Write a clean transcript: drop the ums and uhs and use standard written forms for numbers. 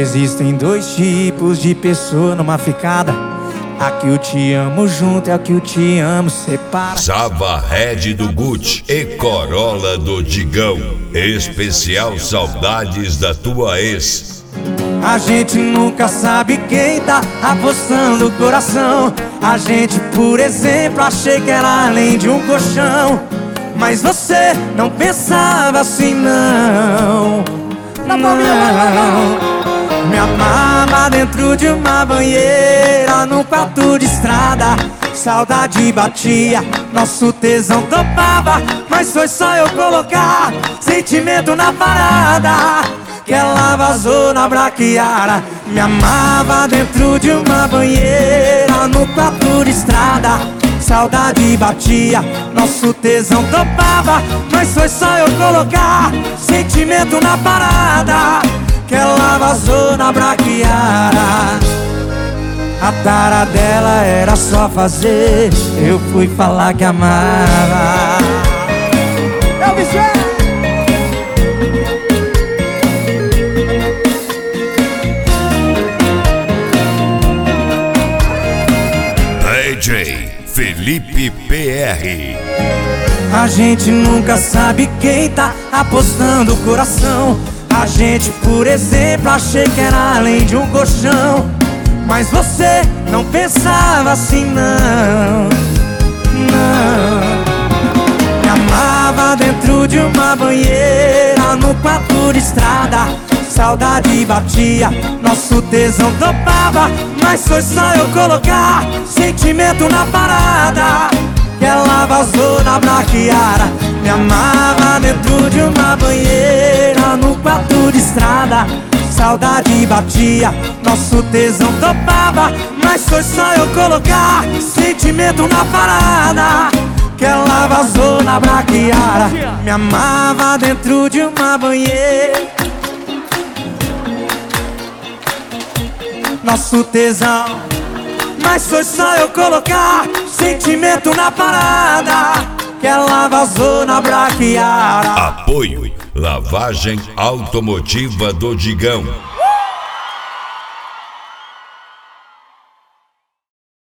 Existem dois tipos de pessoa numa ficada: a que eu te amo junto e a que eu te amo separa. Sava Red do Gucci e Corolla do Digão. Especial Saudades da Tua Ex. A gente nunca sabe quem tá apostando o coração. A gente, por exemplo, achei que era além de um colchão, mas você não pensava assim, não. Não. Me amava dentro de uma banheira, num quarto de estrada. Saudade batia, nosso tesão topava, mas foi só eu colocar sentimento na parada que ela vazou na braquiara. Me amava dentro de uma banheira, no quarto de estrada. Saudade batia, nosso tesão topava, mas foi só eu colocar sentimento na parada que ela vazou na braquiara. A tara dela era só fazer, eu fui falar que amava. Eu me DJ Felipe PR. A gente nunca sabe quem tá apostando o coração. A gente, por exemplo, achei que era além de um colchão, mas você não pensava assim, não. Não. Me amava dentro de uma banheira, no quarto de estrada. Saudade batia, nosso tesão topava, mas foi só eu colocar sentimento na parada que ela vazou na braquiara. Me amava dentro de uma banheira, no quarto de estrada. Saudade batia, nosso tesão topava, mas foi só eu colocar sentimento na parada que ela vazou na braquiara. Me amava dentro de uma banheira, nosso tesão, mas foi só eu colocar sentimento na parada que ela vazou na braquiara. Apoio Lavagem Automotiva do Digão.